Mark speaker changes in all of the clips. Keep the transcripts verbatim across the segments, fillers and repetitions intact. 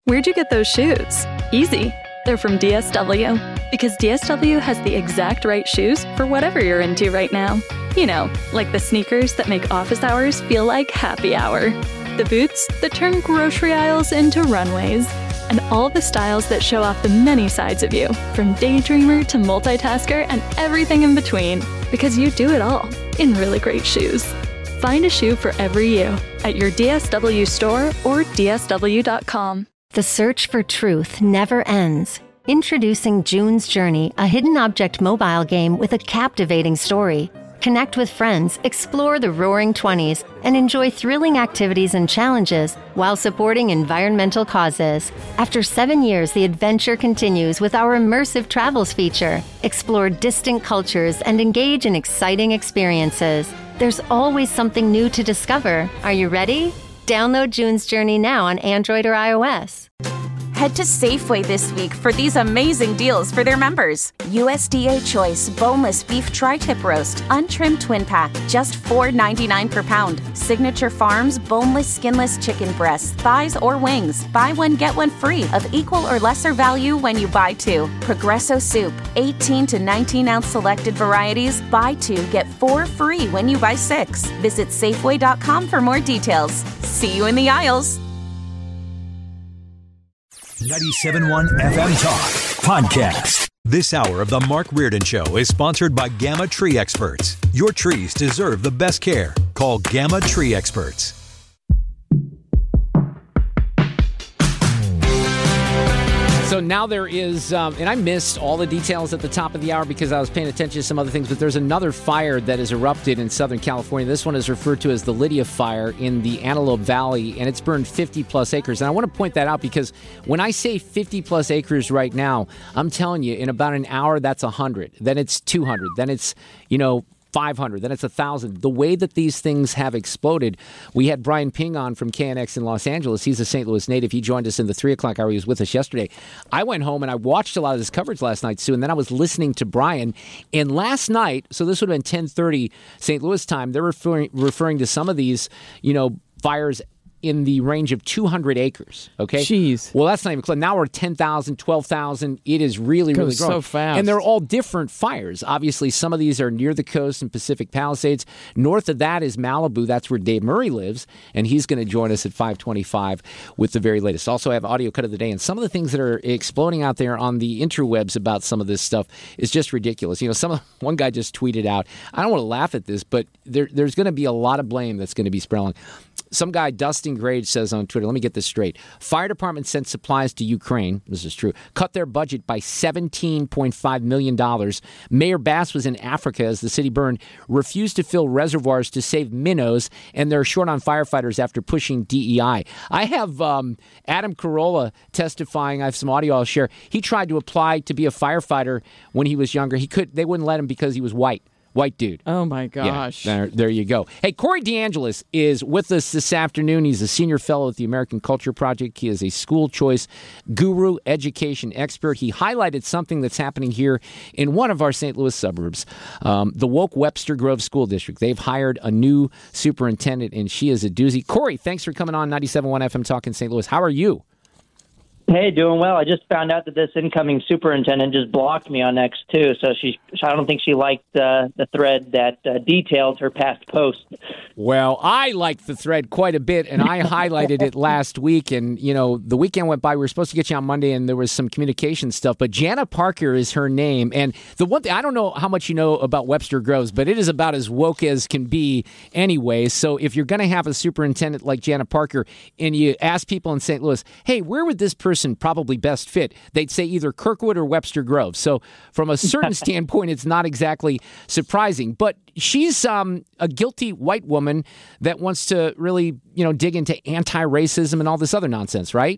Speaker 1: Where'd you get those shoes? Easy. They're from D S W. Because D S W has the exact right shoes for whatever you're into right now. You know, like the sneakers that make office hours feel like happy hour. The boots that turn grocery aisles into runways. And all the styles that show off the many sides of you, from daydreamer to multitasker and everything in between. Because you do it all in really great shoes. Find a shoe for every you at your D S W store or D S W dot com.
Speaker 2: The search for truth never ends. Introducing June's Journey, a hidden object mobile game with a captivating story. Connect with friends, explore the roaring twenties, and enjoy thrilling activities and challenges while supporting environmental causes. After seven years, the adventure continues with our immersive travels feature. Explore distant cultures and engage in exciting experiences. There's always something new to discover. Are you ready? Download June's Journey now on Android or iOS.
Speaker 3: Head to Safeway this week for these amazing deals for their members. U S D A Choice Boneless Beef Tri-Tip Roast, Untrimmed Twin Pack, just four ninety-nine per pound. Signature Farms Boneless Skinless Chicken Breasts, Thighs, or Wings. Buy one, get one free of equal or lesser value when you buy two. Progresso Soup, eighteen to nineteen ounce selected varieties. Buy two, get four free when you buy six. Visit Safeway dot com for more details. See you in the aisles.
Speaker 4: ninety-seven point one F M Talk Podcast. This hour of the Mark Reardon Show is sponsored by Gamma Tree Experts. Your trees deserve the best care. Call Gamma Tree Experts.
Speaker 5: So now there is, um, and I missed all the details at the top of the hour because I was paying attention to some other things, but there's another fire that has erupted in Southern California. This one is referred to as the Lydia Fire in the Antelope Valley, and it's burned fifty plus acres. And I want to point that out because when I say fifty plus acres right now, I'm telling you, in about an hour, that's one hundred. Then it's two hundred. Then it's, you know, five hundred, then it's one thousand. The way that these things have exploded, we had Brian Ping on from K N X in Los Angeles. He's a Saint Louis native. He joined us in the three o'clock hour. He was with us yesterday. I went home and I watched a lot of this coverage last night, Sue, and then I was listening to Brian. And last night, so this would have been ten thirty Saint Louis time, they're referring, referring to some of these, you know, fires in the range of two hundred acres, okay?
Speaker 6: Jeez.
Speaker 5: Well, that's not even close. Now we're ten thousand, twelve thousand. It is really,
Speaker 6: It
Speaker 5: really
Speaker 6: goes
Speaker 5: growing.
Speaker 6: so fast.
Speaker 5: And they're all different fires. Obviously, some of these are near the coast in Pacific Palisades. North of that is Malibu. That's where Dave Murray lives, and he's going to join us at five twenty-five with the very latest. Also, I have audio cut of the day, and some of the things that are exploding out there on the interwebs about some of this stuff is just ridiculous. You know, some of, one guy just tweeted out, I don't want to laugh at this, but there, there's going to be a lot of blame that's going to be spread. Some guy, Dustin Grade, says on Twitter, let me get this straight. Fire department sent supplies to Ukraine. This is true. Cut their budget by seventeen point five million dollars. Mayor Bass was in Africa as the city burned, refused to fill reservoirs to save minnows, and they're short on firefighters after pushing D E I. I have um, Adam Carolla testifying. I have some audio I'll share. He tried to apply to be a firefighter when he was younger. He could. They wouldn't let him because he was white. White dude.
Speaker 6: Oh, my gosh.
Speaker 5: Yeah, there, there you go. Hey, Corey DeAngelis is with us this afternoon. He's a senior fellow at the American Culture Project. He is a school choice guru, education expert. He highlighted something that's happening here in one of our Saint Louis suburbs, um, the woke Webster Grove School District. They've hired a new superintendent, and she is a doozy. Corey, thanks for coming on ninety-seven point one F M Talk in Saint Louis. How are you?
Speaker 7: Hey, doing well. I just found out that this incoming superintendent just blocked me on X too, so she I don't think she liked uh, the thread that uh, detailed her past post.
Speaker 5: Well, I liked the thread quite a bit, and I highlighted it last week, and, you know, the weekend went by. We were supposed to get you on Monday, and there was some communication stuff, but Jana Parker is her name, and the one thing, I don't know how much you know about Webster Groves, but it is about as woke as can be anyway, so if you're going to have a superintendent like Jana Parker, and you ask people in Saint Louis, hey, where would this person probably best fit? They'd say either Kirkwood or Webster Groves. So from a certain standpoint, it's not exactly surprising. But she's um, a guilty white woman that wants to really, you know, dig into anti-racism and all this other nonsense, right?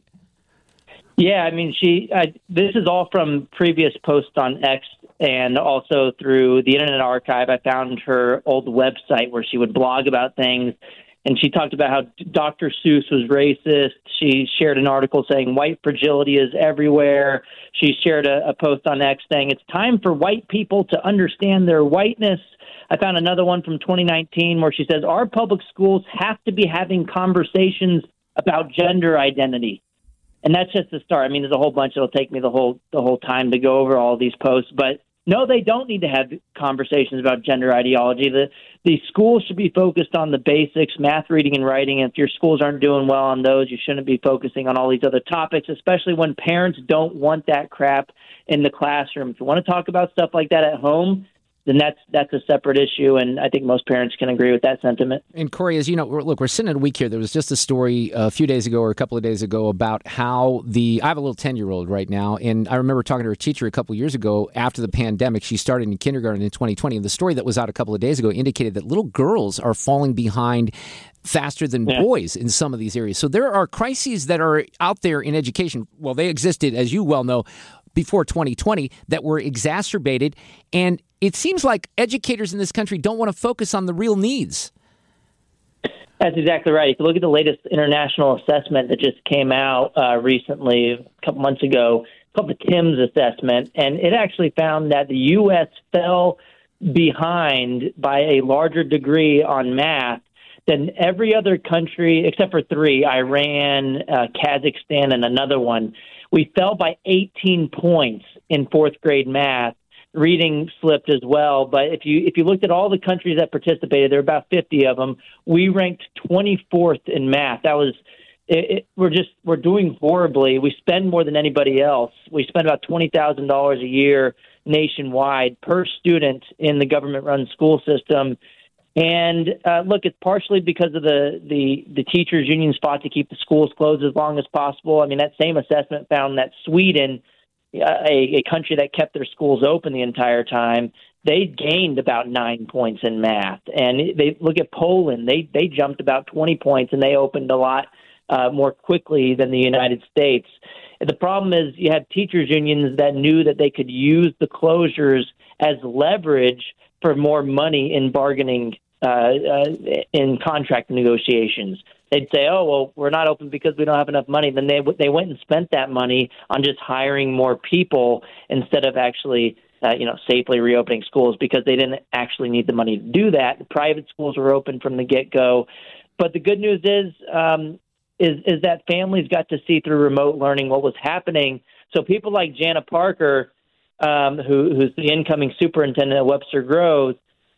Speaker 7: Yeah, I mean, she. Uh, this is all from previous posts on X and also through the Internet Archive. I found her old website where she would blog about things. And she talked about how Doctor Seuss was racist. She shared an article saying white fragility is everywhere. She shared a, a post on X saying it's time for white people to understand their whiteness. I found another one from twenty nineteen where she says our public schools have to be having conversations about gender identity. and that's just the start. I mean, there's a whole bunch. It'll take me the whole the whole time to go over all these posts, but no, they don't need to have conversations about gender ideology. The the schools should be focused on the basics, math, reading, and writing. And if your schools aren't doing well on those, you shouldn't be focusing on all these other topics, especially when parents don't want that crap in the classroom. If you want to talk about stuff like that at home, then that's that's a separate issue, and I think most parents can agree with that sentiment.
Speaker 5: And Corey, as you know, look, we're sitting in a week here. There was just a story a few days ago or a couple of days ago about how the, I have a little ten-year-old right now, and I remember talking to her teacher a couple of years ago after the pandemic. She started in kindergarten in twenty twenty, and the story that was out a couple of days ago indicated that little girls are falling behind faster than yeah. boys in some of these areas. So there are crises that are out there in education. Well, they existed, as you well know, before twenty twenty that were exacerbated, and it seems like educators in this country don't want to focus on the real needs.
Speaker 7: That's exactly right. If you look at the latest international assessment that just came out uh, recently, a couple months ago, called the TIMSS assessment, and it actually found that the U S fell behind by a larger degree on math than every other country, except for three, Iran, uh, Kazakhstan, and another one. We fell by eighteen points in fourth grade math. Reading slipped as well, but if you if you looked at all the countries that participated, there were about fifty of them. We ranked twenty-fourth in math. That was it, it, we're just we're doing horribly. We spend more than anybody else. We spend about twenty thousand dollars a year nationwide per student in the government-run school system. And uh, look, it's partially because of the, the, the teachers' unions fought to keep the schools closed as long as possible. I mean, that same assessment found that Sweden, a, a country that kept their schools open the entire time, they gained about nine points in math. And they look at Poland, they they jumped about twenty points, and they opened a lot uh, more quickly than the United States. The problem is you have teachers' unions that knew that they could use the closures as leverage for more money in bargaining uh, uh, in contract negotiations. They'd say, oh, well, we're not open because we don't have enough money. Then they they went and spent that money on just hiring more people instead of actually, uh, you know, safely reopening schools because they didn't actually need the money to do that. The private schools were open from the get-go. But the good news is, um, is, is that families got to see through remote learning what was happening. So people like Jana Parker, um, who, who's the incoming superintendent at Webster Groves,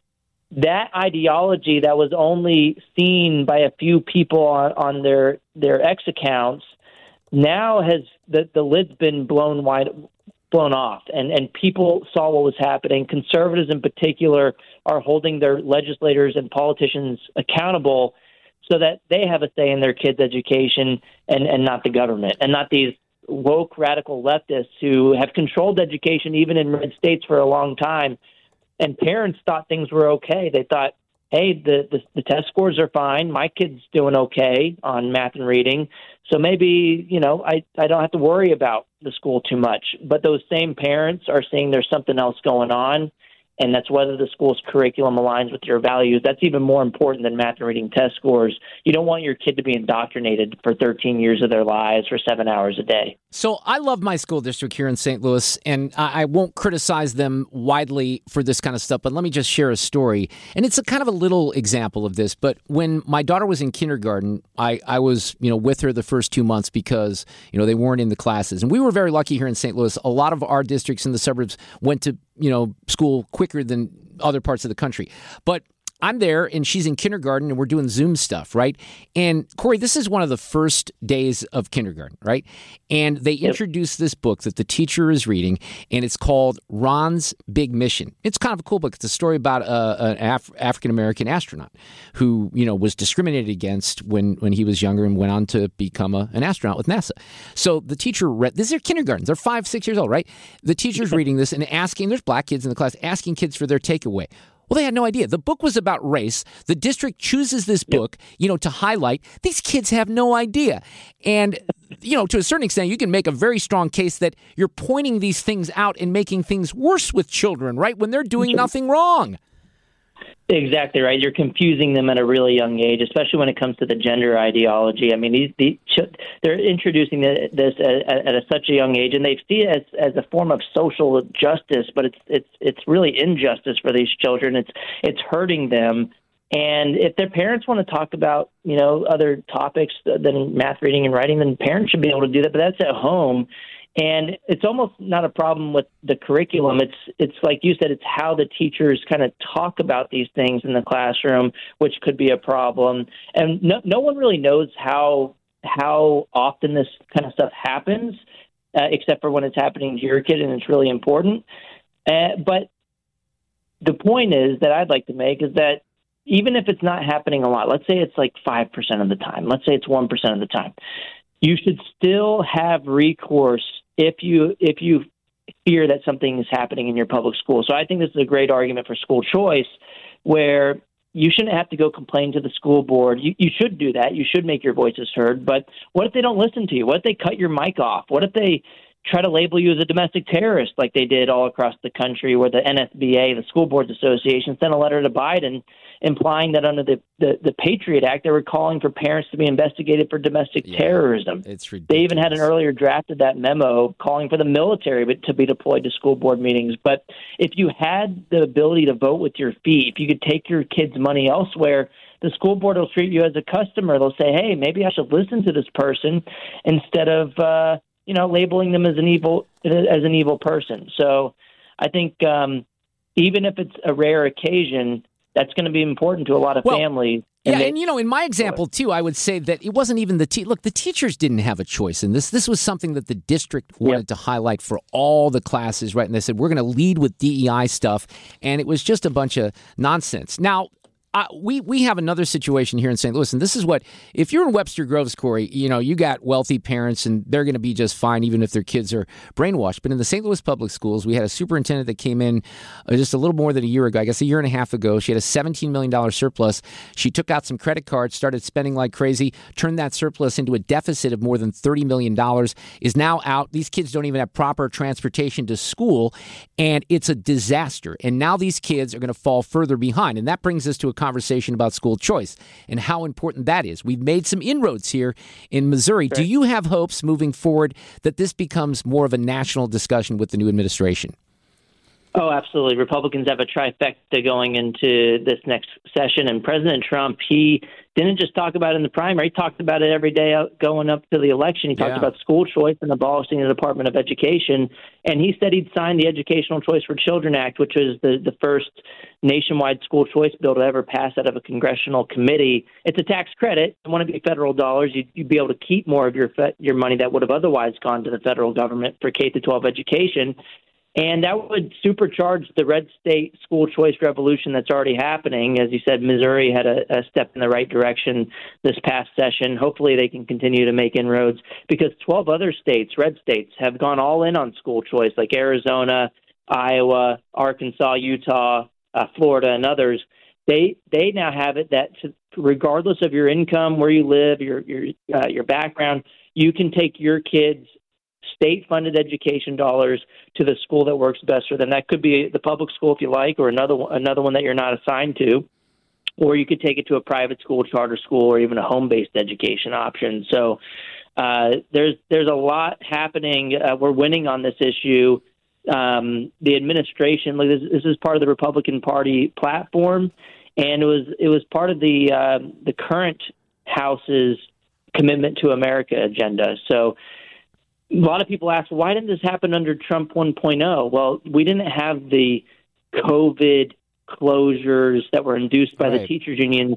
Speaker 7: that ideology that was only seen by a few people on, on their their X accounts now has the, the lid's been blown wide blown off, and and people saw what was happening. Conservatives in particular are holding their legislators and politicians accountable so that they have a say in their kids' education and, and not the government, and not these woke radical leftists who have controlled education even in red states for a long time. And parents thought things were okay. They thought, hey, the, the the test scores are fine. My kid's doing okay on math and reading. So maybe, you know, I, I don't have to worry about the school too much. But those same parents are seeing there's something else going on, and that's whether the school's curriculum aligns with your values. That's even more important than math and reading test scores. You don't want your kid to be indoctrinated for thirteen years of their lives for seven hours a day.
Speaker 5: So I love my school district here in Saint Louis, and I won't criticize them widely for this kind of stuff, but let me just share a story. And it's a kind of a little example of this, but when my daughter was in kindergarten, I, I was, you know, with her the first two months because, you know, they weren't in the classes. And we were very lucky here in Saint Louis. A lot of our districts in the suburbs went to, you know, school quicker than other parts of the country. But I'm there, and she's in kindergarten, and we're doing Zoom stuff, right? And, Corey, this is one of the first days of kindergarten, right? And they yep. introduced this book that the teacher is reading, and it's called Ron's Big Mission. It's kind of a cool book. It's a story about uh, an Af- African-American astronaut who, you know, was discriminated against when, when he was younger and went on to become a, an astronaut with NASA. So the teacher read, this is kindergartens. They're five, six years old, right? The teacher's reading this and asking, there's black kids in the class, asking kids for their takeaway. Well, they had no idea. The book was about race. The district chooses this book, you know, to highlight. These kids have no idea. And, you know, to a certain extent, you can make a very strong case that you're pointing these things out and making things worse with children, right, when they're doing nothing wrong.
Speaker 7: Exactly right. You're confusing them at a really young age, especially when it comes to the gender ideology. I mean, these, these they're introducing this at, at a, such a young age, and they see it as, as a form of social justice. But it's it's it's really injustice for these children. It's it's hurting them. And if their parents want to talk about, you know, other topics than math, reading, and writing, then parents should be able to do that. But that's at home. And it's almost not a problem with the curriculum. It's it's like you said, it's how the teachers kind of talk about these things in the classroom, which could be a problem. And no, no one really knows how how often this kind of stuff happens, uh, except for when it's happening to your kid and it's really important. Uh, but the point is that I'd like to make is that even if it's not happening a lot, let's say it's like five percent of the time, let's say it's one percent of the time, you should still have recourse if you if you fear that something is happening in your public school. So I think this is a great argument for school choice, where you shouldn't have to go complain to the school board. You, you should do that. You should make your voices heard. But what if they don't listen to you? What if they cut your mic off? What if they try to label you as a domestic terrorist like they did all across the country, where the N S B A, the School Boards Association, sent a letter to Biden implying that under the, the, the Patriot Act, they were calling for parents to be investigated for domestic
Speaker 5: yeah,
Speaker 7: terrorism.
Speaker 5: It's ridiculous.
Speaker 7: They even had an earlier draft of that memo calling for the military to be deployed to school board meetings. But if you had the ability to vote with your feet, if you could take your kids' money elsewhere, the school board will treat you as a customer. They'll say, hey, maybe I should listen to this person instead of uh, you know, labeling them as an evil as an evil person. So I think um, even if it's a rare occasion, that's going to be important to a lot of
Speaker 5: well,
Speaker 7: families.
Speaker 5: And yeah,
Speaker 7: they,
Speaker 5: and you know, in my example too, I would say that it wasn't even the te- look. The teachers didn't have a choice in this. This was something that the district wanted yep. to highlight for all the classes, right? And they said we're going to lead with D E I stuff, and it was just a bunch of nonsense. Now, Uh, we we have another situation here in Saint Louis, and this is what, if you're in Webster Groves, Corey, you know, you got wealthy parents, and they're going to be just fine even if their kids are brainwashed. But in the Saint Louis Public Schools, we had a superintendent that came in uh, just a little more than a year ago, I guess a year and a half ago. She had a seventeen million dollars surplus. She took out some credit cards, started spending like crazy, turned that surplus into a deficit of more than thirty million dollars, is now out. These kids don't even have proper transportation to school, and it's a disaster. And now these kids are going to fall further behind. And that brings us to a conversation about school choice and how important that is. We've made some inroads here in Missouri. Right. Do you have hopes moving forward that this becomes more of a national discussion with the new administration?
Speaker 7: Oh, absolutely. Republicans have a trifecta going into this next session. And President Trump, he didn't just talk about it in the primary. He talked about it every day going up to the election. He talked yeah. about school choice and abolishing the Department of Education. And he said he'd sign the Educational Choice for Children Act, which was the, the first nationwide school choice bill to ever pass out of a congressional committee. It's a tax credit. It wouldn't be federal dollars. You'd, you'd be able to keep more of your fe- your money that would have otherwise gone to the federal government for K through twelve education. And that would supercharge the red state school choice revolution that's already happening. As you said, Missouri had a, a step in the right direction this past session. Hopefully they can continue to make inroads, because twelve other states, red states, have gone all in on school choice, like Arizona, Iowa, Arkansas, Utah, uh, Florida, and others. They they now have it that to, regardless of your income, where you live, your your uh, your background, you can take your kids' state-funded education dollars to the school that works best for them. That could be the public school if you like, or another one, another one that you're not assigned to, or you could take it to a private school, charter school, or even a home-based education option. So uh, there's there's a lot happening. Uh, we're winning on this issue. Um, the administration, like this, this is part of the Republican Party platform, and it was it was part of the uh, the current House's Commitment to America agenda. So a lot of people ask, why didn't this happen under Trump one point oh? Well, we didn't have the COVID closures that were induced by right. the teachers union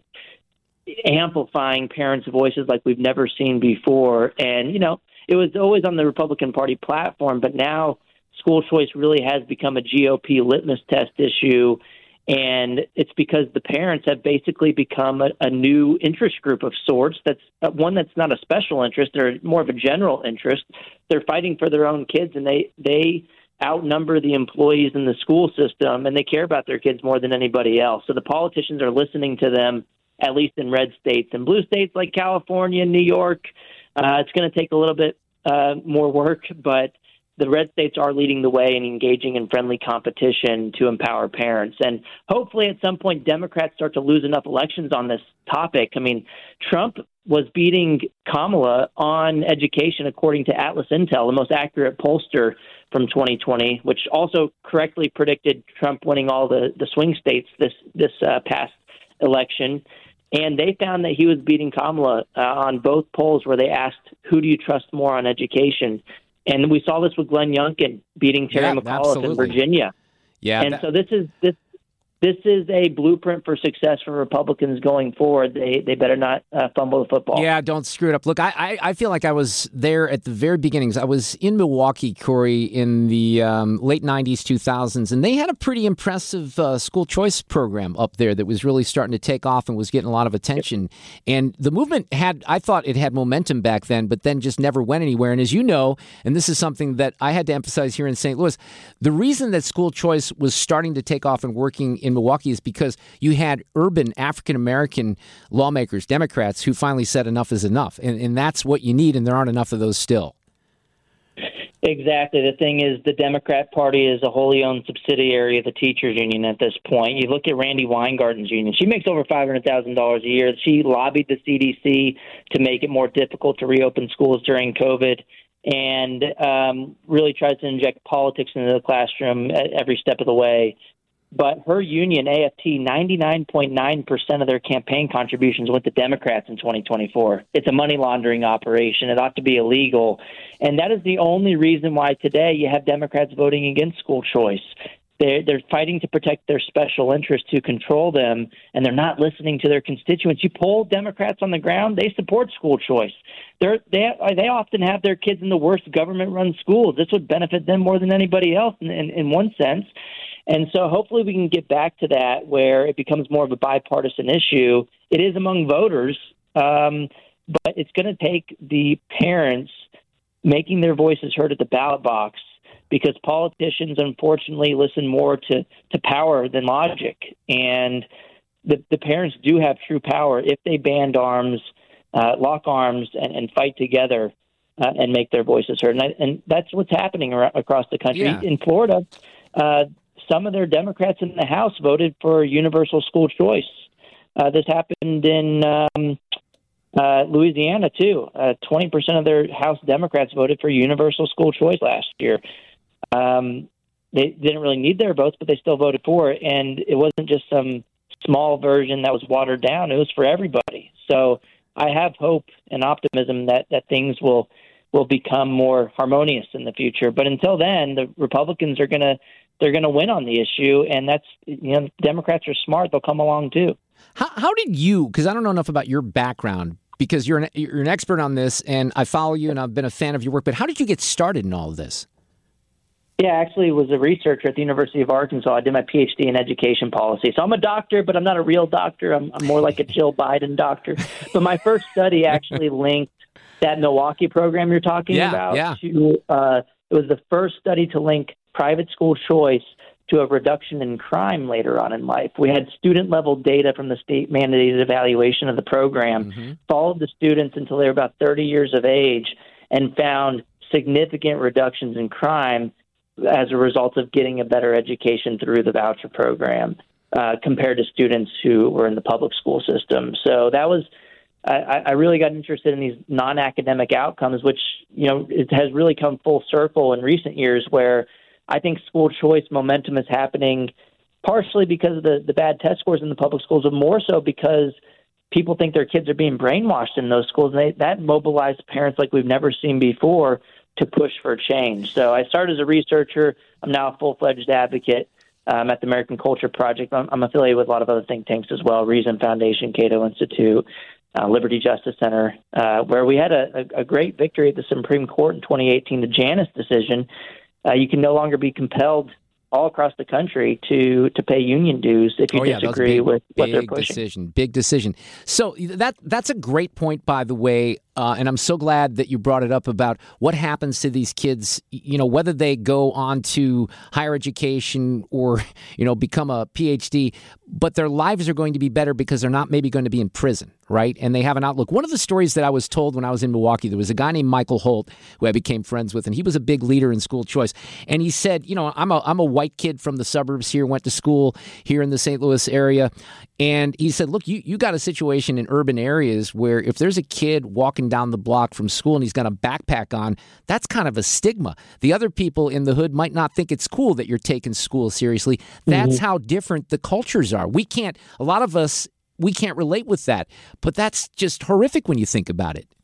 Speaker 7: amplifying parents' voices like we've never seen before. And, you know, it was always on the Republican Party platform, but now school choice really has become a G O P litmus test issue. And it's because the parents have basically become a, a new interest group of sorts. That's uh, one that's not a special interest; they're more of a general interest. They're fighting for their own kids, and they they outnumber the employees in the school system, and they care about their kids more than anybody else. So the politicians are listening to them, at least in red states. And blue states like California and New York, uh, it's going to take a little bit uh, more work, but the red states are leading the way and engaging in friendly competition to empower parents. And hopefully at some point, Democrats start to lose enough elections on this topic. I mean, Trump was beating Kamala on education, according to Atlas Intel, the most accurate pollster from twenty twenty, which also correctly predicted Trump winning all the, the swing states this, this uh, past election, and they found that he was beating Kamala uh, on both polls where they asked, who do you trust more on education? And we saw this with Glenn Youngkin beating Terry
Speaker 5: Yeah,
Speaker 7: McAuliffe
Speaker 5: absolutely.
Speaker 7: in Virginia.
Speaker 5: Yeah,
Speaker 7: and
Speaker 5: that-
Speaker 7: so this is this this is a blueprint for success for Republicans going forward. They they better not uh, fumble the football.
Speaker 5: Yeah, don't screw it up. Look, I, I, I feel like I was there at the very beginnings. I was in Milwaukee, Corey, in the um, late nineties, two thousands, and they had a pretty impressive uh, school choice program up there that was really starting to take off and was getting a lot of attention. And the movement had, I thought it had momentum back then, but then just never went anywhere. And as you know, and this is something that I had to emphasize here in Saint Louis, the reason that school choice was starting to take off and working in Milwaukee is because you had urban African-American lawmakers, Democrats, who finally said enough is enough. And, and that's what you need, and there aren't enough of those still.
Speaker 7: Exactly. The thing is, the Democrat Party is a wholly owned subsidiary of the teachers union at this point. You look at Randy Weingarten's union. She makes over five hundred thousand dollars a year. She lobbied the C D C to make it more difficult to reopen schools during COVID, and um, really tries to inject politics into the classroom at every step of the way. But her union, A F T, ninety-nine point nine percent of their campaign contributions went to Democrats in twenty twenty-four. It's a money laundering operation. It ought to be illegal. And that is the only reason why today you have Democrats voting against school choice. They're, they're fighting to protect their special interests to control them, and they're not listening to their constituents. You poll Democrats on the ground, they support school choice. They're, they they often have their kids in the worst government-run schools. This would benefit them more than anybody else in, in, in one sense. And so hopefully we can get back to that where it becomes more of a bipartisan issue. It is among voters, um, but it's going to take the parents making their voices heard at the ballot box, because politicians, unfortunately, listen more to, to power than logic. And the, the parents do have true power if they band arms, uh, lock arms, and, and fight together uh, and make their voices heard. And, I, and that's what's happening around, across the country.
Speaker 5: Yeah.
Speaker 7: In Florida, uh, some of their Democrats in the House voted for universal school choice. Uh, this happened in um, uh, Louisiana, too. Uh, twenty percent of their House Democrats voted for universal school choice last year. Um, they didn't really need their votes, but they still voted for it. And it wasn't just some small version that was watered down. It was for everybody. So I have hope and optimism that, that things will will become more harmonious in the future. But until then, the Republicans are going to they're going to win on the issue, and that's, you know, Democrats are smart. They'll come along too.
Speaker 5: How, how did you, because I don't know enough about your background, because you're an, you're an expert on this, and I follow you, and I've been a fan of your work, but how did you get started in all of this?
Speaker 7: Yeah, actually was a researcher at the University of Arkansas. I did my P H D in education policy. So I'm a doctor, but I'm not a real doctor. I'm, I'm more like a Jill Biden doctor. But my first study actually linked that Milwaukee program you're talking
Speaker 5: Yeah,
Speaker 7: about
Speaker 5: yeah.
Speaker 7: to, uh, it was the first study to link private school choice to a reduction in crime later on in life. We had student-level data from the state-mandated evaluation of the program, mm-hmm. followed the students until they were about thirty years of age, and found significant reductions in crime as a result of getting a better education through the voucher program uh, compared to students who were in the public school system. So that was, I, I really got interested in these non-academic outcomes, which, you know, it has really come full circle in recent years, where I think school choice momentum is happening partially because of the, the bad test scores in the public schools, but more so because people think their kids are being brainwashed in those schools. And they, that mobilized parents like we've never seen before to push for change. So I started as a researcher. I'm now a full-fledged advocate um, at the American Culture Project. I'm, I'm affiliated with a lot of other think tanks as well, Reason Foundation, Cato Institute, uh, Liberty Justice Center, uh, where we had a, a, a great victory at the Supreme Court in twenty eighteen, the Janus decision. Uh, you can no longer be compelled all across the country to to pay union dues if you
Speaker 5: oh, yeah,
Speaker 7: disagree
Speaker 5: big,
Speaker 7: with what
Speaker 5: big
Speaker 7: they're pushing.
Speaker 5: Decision, big decision. So that that's a great point, by the way, uh, and I'm so glad that you brought it up about what happens to these kids, you know, whether they go on to higher education or, you know, become a P H D, but their lives are going to be better because they're not maybe going to be in prison, right? And they have an outlook. One of the stories that I was told when I was in Milwaukee, there was a guy named Michael Holt who I became friends with, and he was a big leader in school choice. And he said, you know, I'm a I'm a white kid from the suburbs here, went to school here in the Saint Louis area. And he said, look, you, you got a situation in urban areas where if there's a kid walking down the block from school and he's got a backpack on, that's kind of a stigma. The other people in the hood might not think it's cool that you're taking school seriously. That's mm-hmm. how different the cultures are. We can't, a lot of us, we can't relate with that. But that's just horrific when you think about it.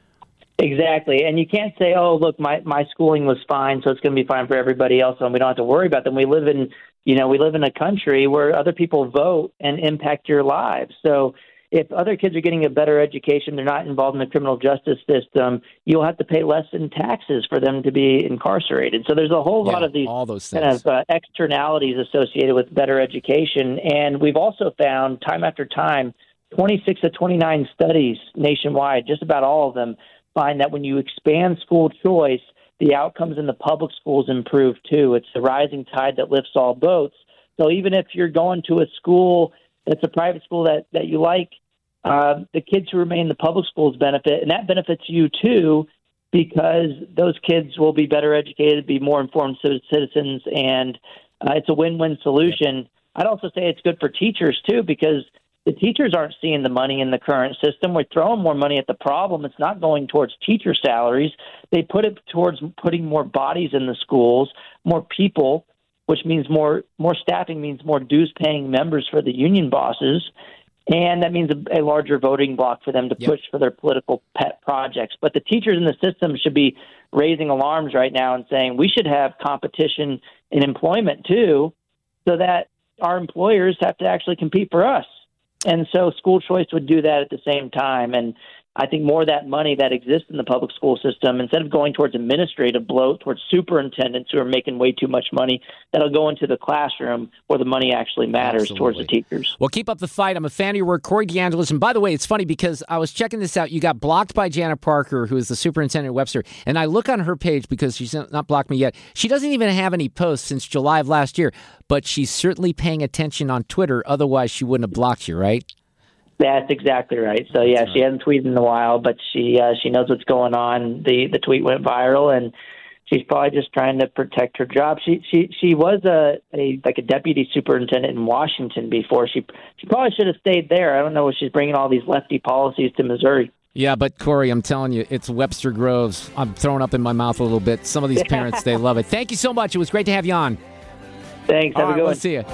Speaker 7: Exactly. And you can't say, oh, look, my, my schooling was fine, so it's going to be fine for everybody else, and we don't have to worry about them. We live in, you know, we live in a country where other people vote and impact your lives. So if other kids are getting a better education, they're not involved in the criminal justice system, you'll have to pay less in taxes for them to be incarcerated. So there's a whole yeah, lot of these
Speaker 5: all those
Speaker 7: kind of uh, externalities associated with better education. And we've also found time after time, twenty-six of twenty-nine studies nationwide, just about all of them, find that when you expand school choice, the outcomes in the public schools improve too. It's the rising tide that lifts all boats. So even if you're going to a school that's a private school that, that you like, uh, the kids who remain in the public schools benefit, and that benefits you too, because those kids will be better educated, be more informed citizens, and uh, it's a win-win solution. I'd also say it's good for teachers too, because the teachers aren't seeing the money in the current system. We're throwing more money at the problem. It's not going towards teacher salaries. They put it towards putting more bodies in the schools, more people, which means more more staffing means more dues-paying members for the union bosses, and that means a, a larger voting bloc for them to yep. push for their political pet projects. But the teachers in the system should be raising alarms right now and saying we should have competition in employment too, so that our employers have to actually compete for us. And so school choice would do that at the same time. And I think more of that money that exists in the public school system, instead of going towards administrative bloat, towards superintendents who are making way too much money, that'll go into the classroom where the money actually matters Absolutely. Towards the teachers.
Speaker 5: Well, keep up the fight. I'm a fan of your work, Corey DeAngelis. And by the way, it's funny because I was checking this out. You got blocked by Janet Parker, who is the superintendent at Webster. And I look on her page because she's not blocked me yet. She doesn't even have any posts since July of last year, but she's certainly paying attention on Twitter. Otherwise, she wouldn't have blocked you, right?
Speaker 7: That's exactly right. So, yeah, she hasn't tweeted in a while, but she uh, she knows what's going on. The the tweet went viral, and she's probably just trying to protect her job. She she she was a, a like a deputy superintendent in Washington before. She she probably should have stayed there. I don't know if she's bringing all these lefty policies to Missouri.
Speaker 5: Yeah, but Corey, I'm telling you, it's Webster Groves. I'm throwing up in my mouth a little bit. Some of these parents, they love it. Thank you so much. It was great to have you on.
Speaker 7: Thanks. Have
Speaker 5: all
Speaker 7: a good
Speaker 5: right,
Speaker 7: one.
Speaker 5: We'll see you.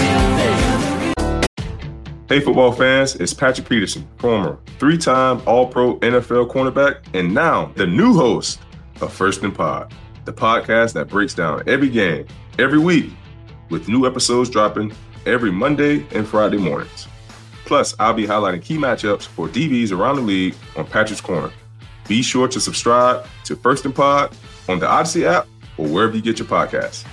Speaker 6: Hey, football fans, it's Patrick Peterson, former three-time All-Pro N F L cornerback, and now the new host of First and Pod, the podcast that breaks down every game, every week, with new episodes dropping every Monday and Friday mornings. Plus, I'll be highlighting key matchups for D Bs around the league on Patrick's Corner. Be sure to subscribe to First and Pod on the Odyssey app or wherever you get your podcasts.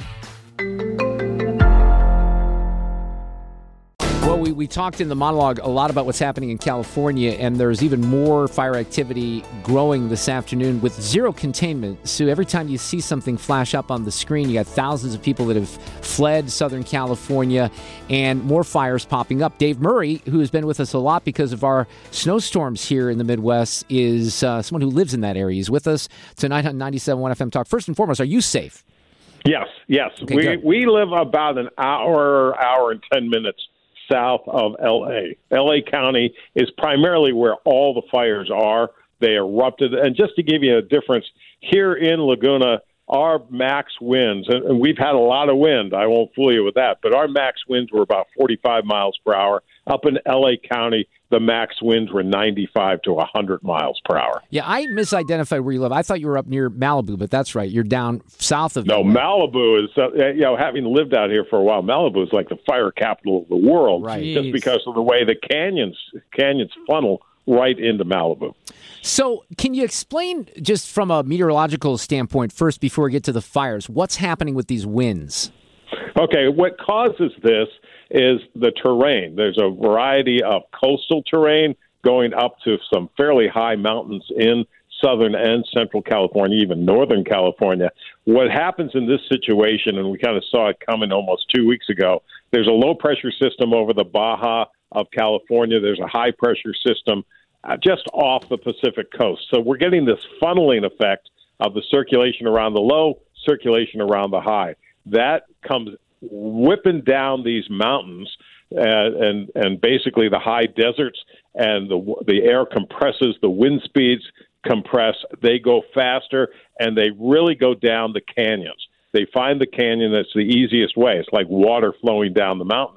Speaker 5: Well, we, we talked in the monologue a lot about what's happening in California, and there's even more fire activity growing this afternoon with zero containment. So every time you see something flash up on the screen, you got thousands of people that have fled Southern California and more fires popping up. Dave Murray, who has been with us a lot because of our snowstorms here in the Midwest, is uh, someone who lives in that area. He's with us tonight on ninety-seven point one F M Talk. First and foremost, are you safe?
Speaker 8: Yes, yes.
Speaker 5: Okay,
Speaker 8: we
Speaker 5: good.
Speaker 8: we live about an hour, hour and ten minutes south of L A. L A County is primarily where all the fires are. They erupted. And just to give you a difference, here in Laguna, our max winds, and we've had a lot of wind, I won't fool you with that, but our max winds were about forty-five miles per hour. Up in L A County, the max winds were ninety-five to one hundred miles per hour.
Speaker 5: Yeah, I misidentified where you live. I thought you were up near Malibu, but that's right. You're down south of
Speaker 8: No, Malibu is, uh, you know, having lived out here for a while, Malibu is like the fire capital of the world,
Speaker 5: right.
Speaker 8: Just
Speaker 5: Jeez.
Speaker 8: because of the way the canyons canyons funnel right into Malibu.
Speaker 5: So can you explain, just from a meteorological standpoint, first, before we get to the fires, what's happening with these winds?
Speaker 8: Okay, what causes this is the terrain. There's a variety of coastal terrain going up to some fairly high mountains in Southern and Central California, even Northern California. What happens in this situation, and we kind of saw it coming almost two weeks ago, there's a low-pressure system over the Baja of California. There's a high-pressure system uh, just off the Pacific coast. So we're getting this funneling effect of the circulation around the low, circulation around the high. That comes whipping down these mountains uh, and and basically the high deserts, and the the air compresses, the wind speeds compress, they go faster, and they really go down the canyons. They find the canyon that's the easiest way. It's like water flowing down the mountain.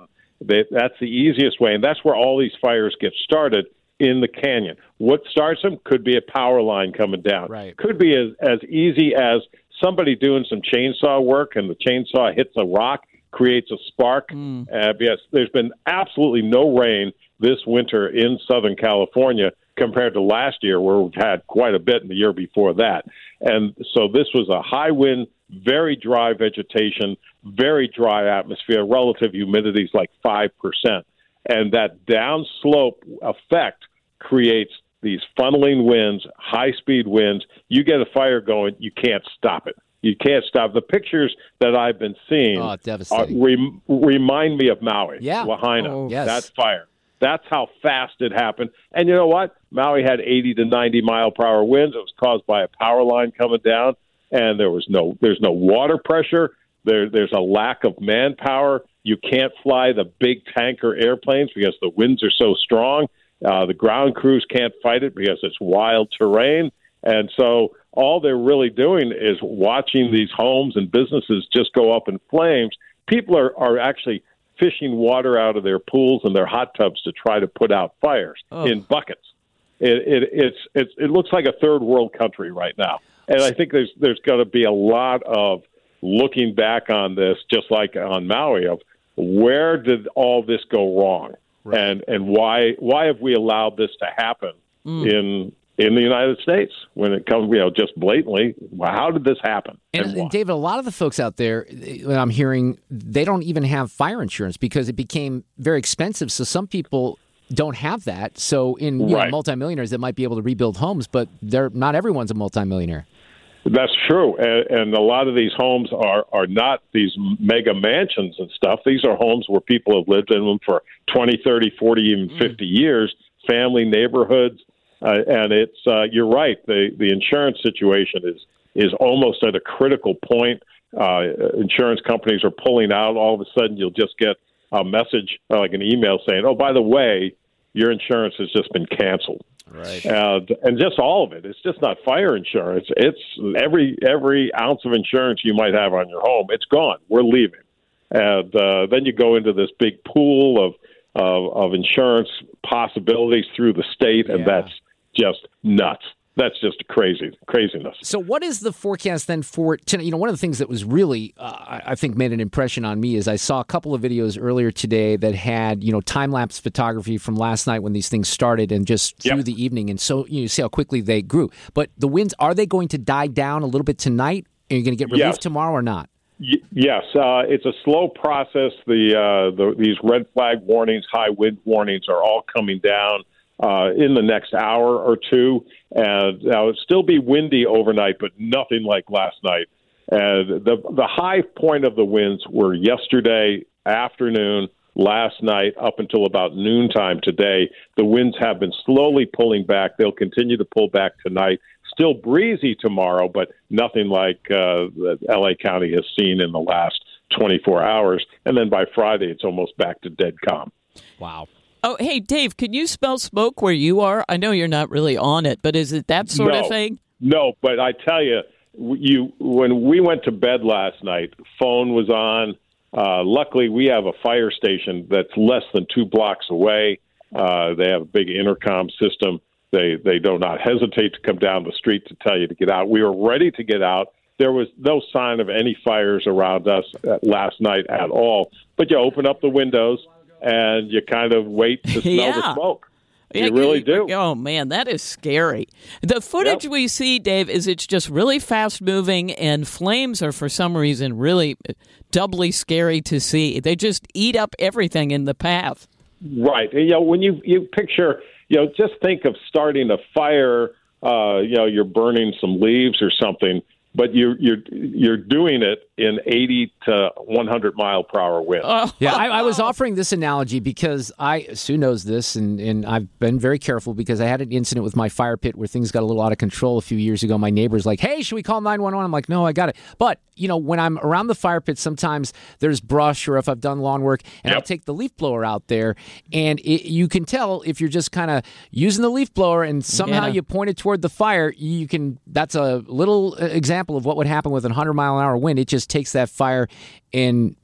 Speaker 8: They, that's the easiest way, and that's where all these fires get started, in the canyon. What starts them could be a power line coming down.
Speaker 5: Right.
Speaker 8: Could be as, as easy as somebody doing some chainsaw work, and the chainsaw hits a rock, creates a spark. Mm. Uh, yes, there's been absolutely no rain this winter in Southern California compared to last year, where we've had quite a bit in the year before that. And so this was a high wind, very dry vegetation, very dry atmosphere, relative humidity is like five percent. And that downslope effect creates these funneling winds, high-speed winds. You get a fire going, you can't stop it. You can't stop. The pictures that I've been seeing
Speaker 5: oh,
Speaker 8: are, re- remind me of Maui,
Speaker 5: yeah.
Speaker 8: Lahaina,
Speaker 5: oh, yes.
Speaker 8: that fire. That's how fast it happened. And you know what? Maui had eighty to ninety mile per hour winds. It was caused by a power line coming down, and there was no there's no water pressure. There, there's a lack of manpower. You can't fly the big tanker airplanes because the winds are so strong. Uh, the ground crews can't fight it because it's wild terrain. And so all they're really doing is watching these homes and businesses just go up in flames. People are, are actually fishing water out of their pools and their hot tubs to try to put out fires oh. in buckets. It, it, it's, it's, it looks like a third world country right now. And I think there's there's going to be a lot of looking back on this, just like on Maui, of where did all this go wrong, right. and and why why have we allowed this to happen mm. in in the United States when it comes, you know, just blatantly? How did this happen?
Speaker 5: And, and, and David, a lot of the folks out there, I'm hearing, they don't even have fire insurance because it became very expensive. So some people don't have that. So in you right. know, multimillionaires that might be able to rebuild homes, but they're not everyone's a multimillionaire.
Speaker 8: That's true, and, and a lot of these homes are, are not these mega mansions and stuff. These are homes where people have lived in them for twenty, thirty, forty, even fifty mm. years, family neighborhoods, uh, and it's uh, you're right. The the insurance situation is is almost at a critical point. Uh, insurance companies are pulling out. All of a sudden, you'll just get a message, uh, like an email saying, "Oh, by the way, your insurance has just been canceled."
Speaker 5: Right.
Speaker 8: Uh, and just all of it. It's just not fire insurance. It's every every ounce of insurance you might have on your home. It's gone. We're leaving. And uh, then you go into this big pool of, of of insurance possibilities through the state, and yeah. that's just nuts. That's just crazy craziness.
Speaker 5: So what is the forecast then for tonight? You know, one of the things that was really, uh, I think, made an impression on me is I saw a couple of videos earlier today that had, you know, time-lapse photography from last night when these things started and just through yep. the evening. And so you see how quickly they grew. But the winds, are they going to die down a little bit tonight? Are you going to get relief yes. tomorrow or not?
Speaker 8: Y- yes. Uh, it's a slow process. The, uh, the These red flag warnings, high wind warnings are all coming down Uh, in the next hour or two. And now it'll still be windy overnight, but nothing like last night. And the the high point of the winds were yesterday afternoon, last night, up until about noontime today. The winds have been slowly pulling back. They'll continue to pull back tonight. Still breezy tomorrow, but nothing like uh, that L A County has seen in the last twenty-four hours. And then by Friday, it's almost back to dead calm.
Speaker 5: Wow.
Speaker 9: Oh, hey, Dave, can you smell smoke where you are? I know you're not really on it, but is it that sort
Speaker 8: no,
Speaker 9: of thing?
Speaker 8: No, but I tell you, you when we went to bed last night, phone was on. Uh, luckily, we have a fire station that's less than two blocks away. Uh, they have a big intercom system. They they do not hesitate to come down the street to tell you to get out. We were ready to get out. There was no sign of any fires around us last night at all. But you open up the windows and you kind of wait to smell
Speaker 9: yeah.
Speaker 8: the smoke. You
Speaker 9: yeah,
Speaker 8: really do.
Speaker 9: Oh, man, that is scary. The footage yep. we see, Dave, is it's just really fast-moving, and flames are, for some reason, really doubly scary to see. They just eat up everything in the path.
Speaker 8: Right. You know, when you, you picture, you know, just think of starting a fire, uh, you know, you're burning some leaves or something, but you're you're you're doing it in eighty to one hundred mile per hour winds.
Speaker 5: Oh. Yeah, I, I was offering this analogy because I Sue knows this, and, and I've been very careful because I had an incident with my fire pit where things got a little out of control a few years ago. My neighbor's like, "Hey, should we call nine one one?" I'm like, "No, I got it." But you know, when I'm around the fire pit, sometimes there's brush, or if I've done lawn work, and yep. I'll take the leaf blower out there, and it, you can tell if you're just kind of using the leaf blower and somehow yeah. you point it toward the fire, you can. That's a little example of what would happen with a hundred mile an hour wind. It just takes that fire and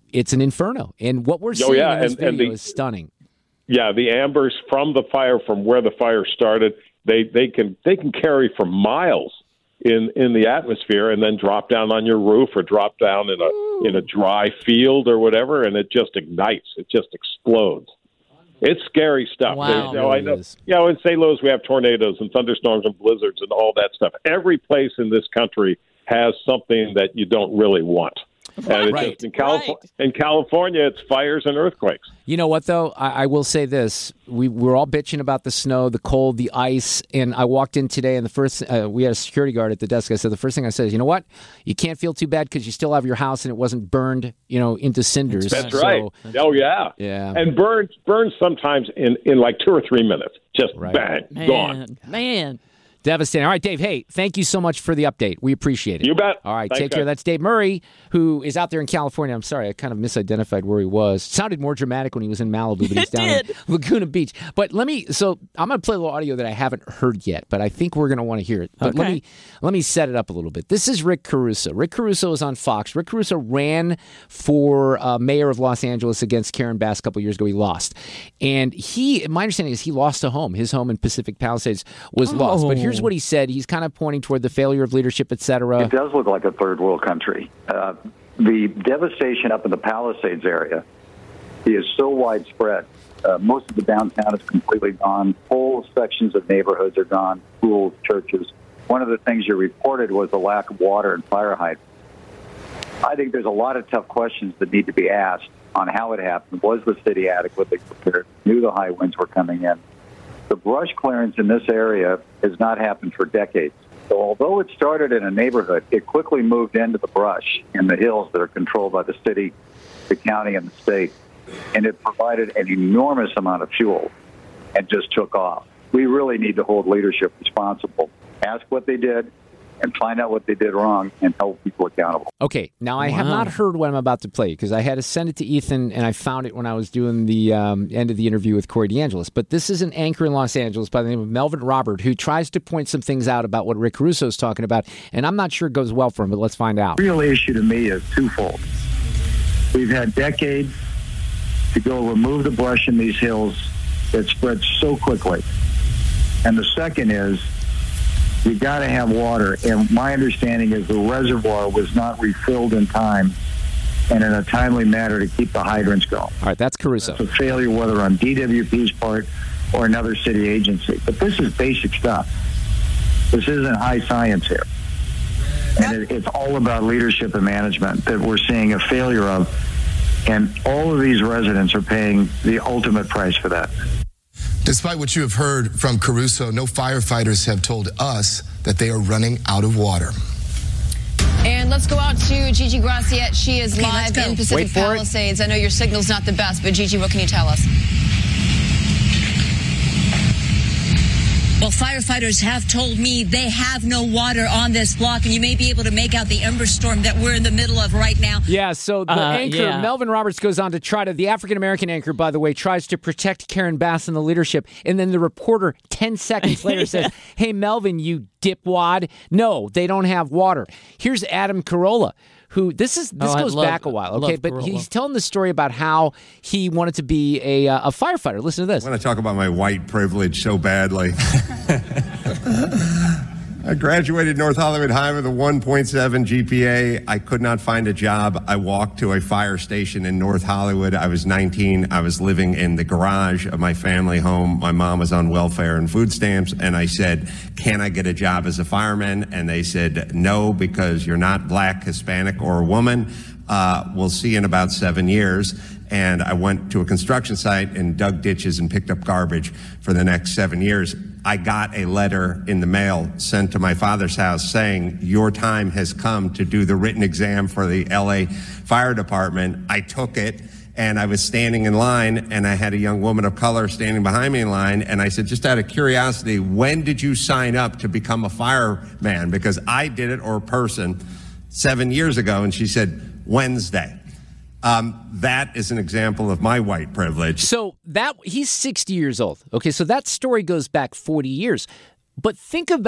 Speaker 5: it's an inferno. And what we're
Speaker 8: Oh,
Speaker 5: seeing
Speaker 8: yeah,
Speaker 5: in this
Speaker 8: and- and
Speaker 5: video
Speaker 8: the-
Speaker 5: is stunning.
Speaker 8: Yeah, the ambers from the fire, from where the fire started, they, they can they can carry for miles in, in the atmosphere and then drop down on your roof or drop down in a Ooh. in a dry field or whatever, and it just ignites. It just explodes. It's scary stuff.
Speaker 9: Wow.
Speaker 8: They, you know,
Speaker 5: It
Speaker 8: I know.
Speaker 5: is.
Speaker 8: You know, in Saint Louis we have tornadoes and thunderstorms and blizzards and all that stuff. Every place in this country has something that you don't really want. And it's
Speaker 5: Right.
Speaker 8: just in, Calif-
Speaker 9: Right.
Speaker 8: in California, it's fires and earthquakes.
Speaker 5: You know what, though? I, I will say this. We we're all bitching about the snow, the cold, the ice. And I walked in today, and the first, uh, we had a security guard at the desk. I said, the first thing I said is, you know what? You can't feel too bad because you still have your house and it wasn't burned, you know, into cinders.
Speaker 8: That's
Speaker 5: So,
Speaker 8: right. Oh, yeah.
Speaker 5: Yeah.
Speaker 8: And burns burns sometimes in, in like two or three minutes. Just
Speaker 5: Right.
Speaker 8: bang,
Speaker 9: Man,
Speaker 8: gone.
Speaker 9: man.
Speaker 5: Devastating. All right, Dave, hey, thank you so much for the update. We appreciate it.
Speaker 8: You bet.
Speaker 5: All right,
Speaker 8: Thanks,
Speaker 5: take care.
Speaker 8: guys.
Speaker 5: That's Dave Murray, who is out there in California. I'm sorry, I kind of misidentified where he was. Sounded more dramatic when he was in Malibu, but he's
Speaker 9: It
Speaker 5: down
Speaker 9: did.
Speaker 5: in Laguna Beach. But let me, so I'm going to play a little audio that I haven't heard yet, but I think we're going to want to hear it. But let
Speaker 9: Okay.
Speaker 5: me let me set it up a little bit. This is Rick Caruso. Rick Caruso is on Fox. Rick Caruso ran for uh, mayor of Los Angeles against Karen Bass a couple years ago. He lost. And he, my understanding is he lost a home. His home in Pacific Palisades was lost. But here's what he said. He's kind of pointing toward the failure of leadership, et cetera.
Speaker 10: It does look like a third world country. Uh, the devastation up in the Palisades area is so widespread. Uh, most of the downtown is completely gone. Whole sections of neighborhoods are gone, schools, churches. One of the things you reported was the lack of water and fire hydrants. I think there's a lot of tough questions that need to be asked on how it happened. Was the city adequately prepared? Knew the high winds were coming in? The brush clearance in this area has not happened for decades. So although it started in a neighborhood, it quickly moved into the brush in the hills that are controlled by the city, the county, and the state. And it provided an enormous amount of fuel and just took off. We really need to hold leadership responsible. Ask what they did and find out what they did wrong and hold people accountable.
Speaker 5: Okay, now I have
Speaker 9: Wow.
Speaker 5: not heard what I'm about to play because I had to send it to Ethan, and I found it when I was doing the um, end of the interview with Corey DeAngelis. But this is an anchor in Los Angeles by the name of Melvin Robert who tries to point some things out about what Rick Caruso is talking about, and I'm not sure it goes well for him, but let's find out.
Speaker 10: The real issue to me is twofold. We've had decades to go remove the brush in these hills that spread so quickly. And the second is you got to have water. And my understanding is the reservoir was not refilled in time and in a timely manner to keep the hydrants going.
Speaker 5: All right, that's Caruso.
Speaker 10: It's a failure whether on D W P's part or another city agency. But this is basic stuff. This isn't high science here. And it, it's all about leadership and management that we're seeing a failure of. And all of these residents are paying the ultimate price for that.
Speaker 11: Despite what you have heard from Caruso, no firefighters have told us that they are running out of water.
Speaker 12: And let's go out to Gigi Graciette. She is
Speaker 13: Okay,
Speaker 12: live
Speaker 13: let's go.
Speaker 12: in Pacific
Speaker 5: Wait for it.
Speaker 12: Palisades. I know your signal's not the best, but Gigi, what can you tell us?
Speaker 13: Well, firefighters have told me they have no water on this block, and you may be able to make out the ember storm that we're in the middle of right now.
Speaker 5: Yeah, so the
Speaker 9: Uh,
Speaker 5: anchor,
Speaker 9: yeah.
Speaker 5: Melvin Roberts, goes on to try to, the African-American anchor, by the way, tries to protect Karen Bass and the leadership, and then the reporter ten seconds later says, hey, Melvin, you dipwad. No, they don't have water. Here's Adam Carolla, who, this is this
Speaker 9: Oh, I
Speaker 5: goes
Speaker 9: love-
Speaker 5: back a while, okay?
Speaker 9: love
Speaker 5: But
Speaker 9: Carolla.
Speaker 5: he's telling the story about how he wanted to be a, uh, a firefighter. Listen to this.
Speaker 14: I want to talk about my white privilege so badly. I graduated North Hollywood High with a one point seven G P A. I could not find a job. I walked to a fire station in North Hollywood. I was nineteen. I was living in the garage of my family home. My mom was on welfare and food stamps. And I said, can I get a job as a fireman? And they said, no, because you're not black, Hispanic, or a woman. Uh, we'll see in about seven years. And I went to a construction site and dug ditches and picked up garbage for the next seven years. I got a letter in the mail sent to my father's house saying, your time has come to do the written exam for the L A Fire Department. I took it, and I was standing in line, and I had a young woman of color standing behind me in line, and I said, just out of curiosity, when did you sign up to become a fireman? Because I did it, or a person, seven years ago, and she said, Wednesday. Um, that is an example of my white privilege.
Speaker 5: So that he's sixty years old. Okay, so that story goes back forty years. But think about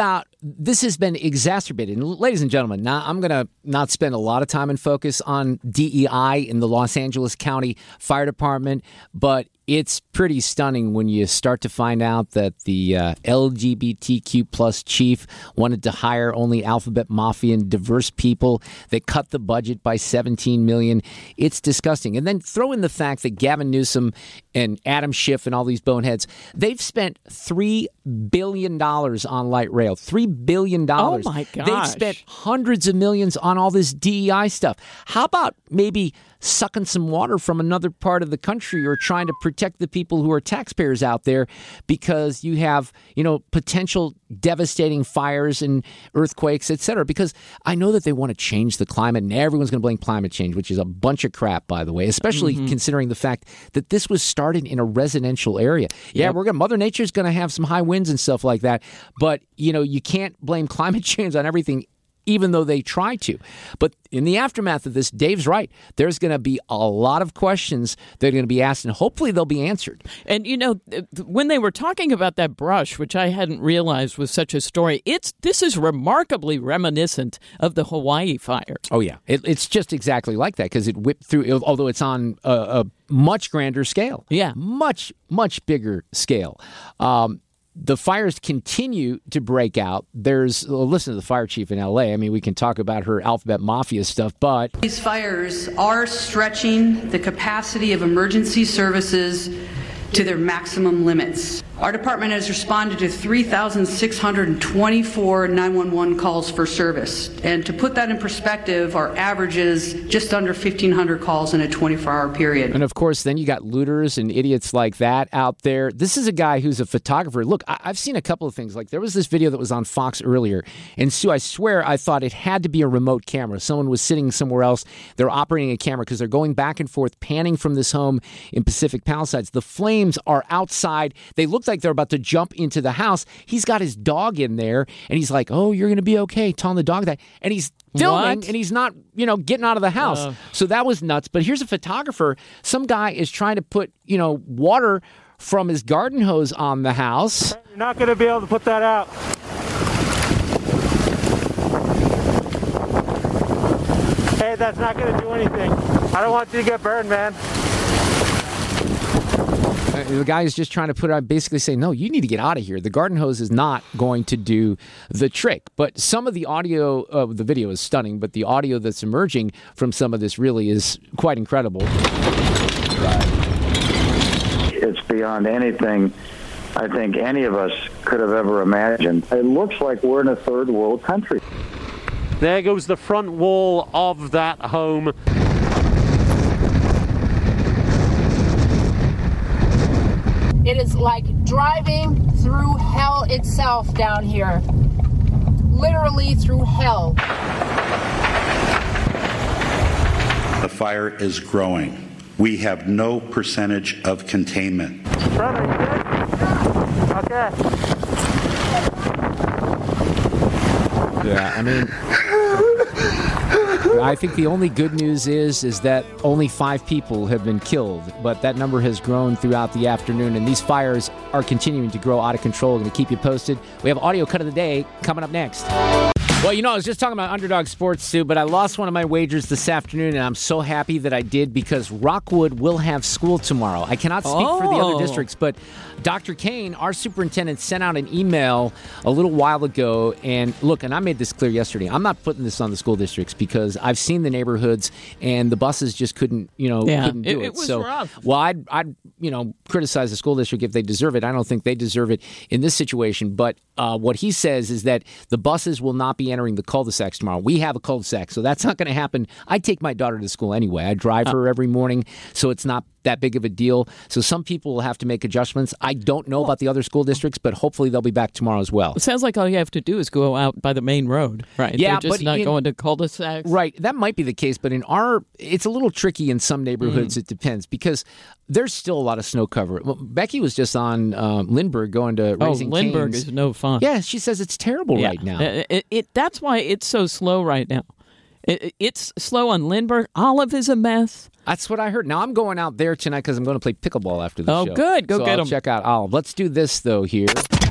Speaker 5: this has been exacerbated. And ladies and gentlemen, now I'm going to not spend a lot of time and focus on D E I in the Los Angeles County Fire Department, but it's pretty stunning when you start to find out that the uh, L G B T Q plus chief wanted to hire only Alphabet Mafia and diverse people. They cut the budget by seventeen million dollars. It's disgusting. And then throw in the fact that Gavin Newsom and Adam Schiff and all these boneheads, they've spent three billion dollars on light rail. three billion dollars.
Speaker 9: Oh, my gosh.
Speaker 5: They've spent hundreds of millions on all this D E I stuff. How about maybe sucking some water from another part of the country or trying to protect the people who are taxpayers out there because you have, you know, potential devastating fires and earthquakes, et cetera. Because I know that they want to change the climate and everyone's going to blame climate change, which is a bunch of crap, by the way, especially mm-hmm. considering the fact that this was started in a residential area. Yeah, yep. we're going to, Mother Nature's going to have some high winds and stuff like that. But, you know, you can't blame climate change on everything, even though they try to. But in the aftermath of this, Dave's right. There's going to be a lot of questions that are going to be asked, and hopefully they'll be answered.
Speaker 9: And, you know, when they were talking about that brush, which I hadn't realized was such a story, it's this is remarkably reminiscent of the Hawaii fire.
Speaker 5: Oh, yeah. It, it's just exactly like that because it whipped through, although it's on a, a much grander scale.
Speaker 9: Yeah.
Speaker 5: Much, much bigger scale. Um The fires continue to break out. There's, well, listen to the fire chief in L A. I mean, we can talk about her Alphabet Mafia stuff, but
Speaker 15: these fires are stretching the capacity of emergency services to their maximum limits. Our department has responded to three thousand six hundred twenty-four nine one one calls for service. And to put that in perspective, our average is just under fifteen hundred calls in a twenty-four hour period.
Speaker 5: And of course, then you got looters and idiots like that out there. This is a guy who's a photographer. Look, I- I've seen a couple of things. Like there was this video that was on Fox earlier. And Sue, I swear I thought it had to be a remote camera. Someone was sitting somewhere else. They're operating a camera because they're going back and forth, panning from this home in Pacific Palisades. The flames are outside. They look like they're about to jump into the house. He's got his dog in there, and he's like, oh, you're going to be okay, telling the dog that. And he's filming,
Speaker 9: what?
Speaker 5: and he's not, you know, getting out of the house. Uh. So that was nuts. But here's a photographer. Some guy is trying to put, you know, water from his garden hose on the house.
Speaker 16: You're not going to be able to put that out. Hey, that's not going to do anything. I don't want you to get burned, man.
Speaker 5: The guy is just trying to put out, basically say, no, you need to get out of here. The garden hose is not going to do the trick. But some of the audio of the video is stunning, but the audio that's emerging from some of this really is quite incredible.
Speaker 10: It's beyond anything I think any of us could have ever imagined. It looks like we're in a third world country.
Speaker 16: There goes the front wall of that home.
Speaker 17: It is like driving through hell itself down here. Literally through hell.
Speaker 18: The fire is growing. We have no percentage of containment.
Speaker 16: Brother, you good? Okay.
Speaker 5: Yeah, I mean, I think the only good news is is that only five people have been killed, but that number has grown throughout the afternoon, and these fires are continuing to grow out of control. We're going to keep you posted. We have audio cut of the day coming up next. Well, you know, I was just talking about Underdog Sports, Sue, but I lost one of my wagers this afternoon, and I'm so happy that I did because Rockwood will have school tomorrow. I cannot speak oh. for the other districts, but Doctor Kane, our superintendent, sent out an email a little while ago, and look, and I made this clear yesterday, I'm not putting this on the school districts because I've seen the neighborhoods, and the buses just couldn't, you know,
Speaker 9: yeah,
Speaker 5: couldn't do
Speaker 9: it.
Speaker 5: it.
Speaker 9: It was
Speaker 5: so,
Speaker 9: rough.
Speaker 5: Well, I'd, I'd, you know, criticize the school district if they deserve it. I don't think they deserve it in this situation, but uh, what he says is that the buses will not be entering the cul-de-sacs tomorrow. We have a cul-de-sac, so that's not going to happen. I take my daughter to school anyway. I drive her every morning, so it's not that big of a deal. So some people will have to make adjustments. I don't know about the other school districts, but hopefully they'll be back tomorrow as well.
Speaker 9: It sounds like all you have to do is go out by the main road, right?
Speaker 5: Yeah,
Speaker 9: They're just
Speaker 5: but
Speaker 9: not
Speaker 5: in,
Speaker 9: going to cul-de-sacs.
Speaker 5: Right, that might be the case, but in our, it's a little tricky in some neighborhoods. Mm. It depends because there's still a lot of snow cover. Well, Becky was just on um, Lindbergh going to
Speaker 9: oh,
Speaker 5: Raising
Speaker 9: Lindbergh
Speaker 5: Cane's.
Speaker 9: is no fun.
Speaker 5: Yeah, she says it's terrible
Speaker 9: yeah.
Speaker 5: right now.
Speaker 9: It, it, it, that's why it's so slow right now. It, it's slow on Lindbergh. Olive is a mess.
Speaker 5: That's what I heard. Now I'm going out there tonight because I'm going to play pickleball after the
Speaker 9: oh,
Speaker 5: show.
Speaker 9: Oh, good. Go
Speaker 5: so
Speaker 9: get
Speaker 5: I'll
Speaker 9: them.
Speaker 5: Check out Olive. Let's do this, though, here.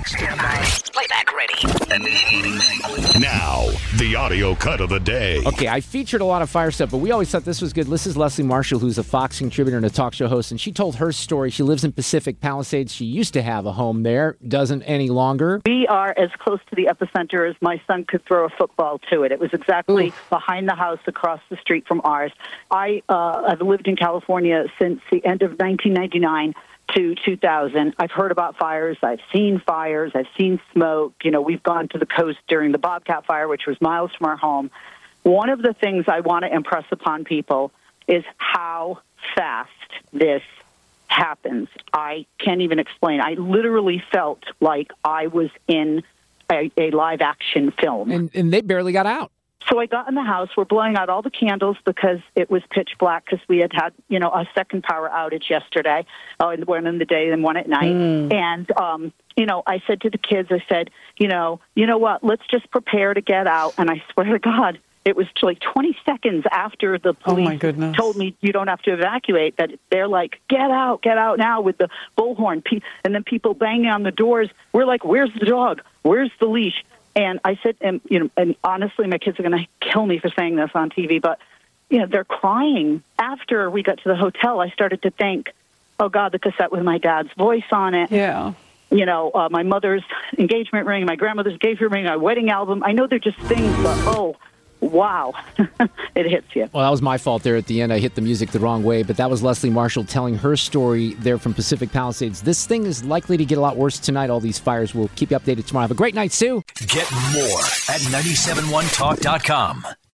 Speaker 19: Stand by. Playback ready. Now, the audio cut of the day.
Speaker 5: Okay, I featured a lot of fire stuff, but we always thought this was good. This is Leslie Marshall, who's a Fox contributor and a talk show host, and she told her story. She lives in Pacific Palisades. She used to have a home there, doesn't any longer.
Speaker 20: We are as close to the epicenter as my son could throw a football to it. It was exactly Oof. behind the house across the street from ours. I, uh, I've lived in California since the end of nineteen ninety-nine to two thousand. I've heard about fires. I've seen fires. I've seen smoke. You know, we've gone to the coast during the Bobcat fire, which was miles from our home. One of the things I want to impress upon people is how fast this happens. I can't even explain. I literally felt like I was in a, a live-action film.
Speaker 5: And, and they barely got out.
Speaker 20: So I got in the house. We're blowing out all the candles because it was pitch black because we had had, you know, a second power outage yesterday, uh, one in the day and one at night. Mm. And, um, you know, I said to the kids, I said, you know, you know what, let's just prepare to get out. And I swear to God, it was like twenty seconds after the police oh told me you don't have to evacuate that they're like, get out, get out now with the bullhorn. And then people banging on the doors. We're like, where's the dog? Where's the leash? And I said, and, you know, and honestly, my kids are going to kill me for saying this on T V, but, you know, they're crying. After we got to the hotel, I started to think, oh, God, the cassette with my dad's voice on it.
Speaker 21: Yeah.
Speaker 20: You know, uh, my mother's engagement ring, my grandmother's engagement ring, my wedding album. I know they're just things, but, oh, wow, it hits you.
Speaker 5: Well, that was my fault there at the end. I hit the music the wrong way, but that was Leslie Marshall telling her story there from Pacific Palisades. This thing is likely to get a lot worse tonight, all these fires. We'll keep you updated tomorrow. Have a great night, Sue.
Speaker 4: Get more at nine seven one talk dot com.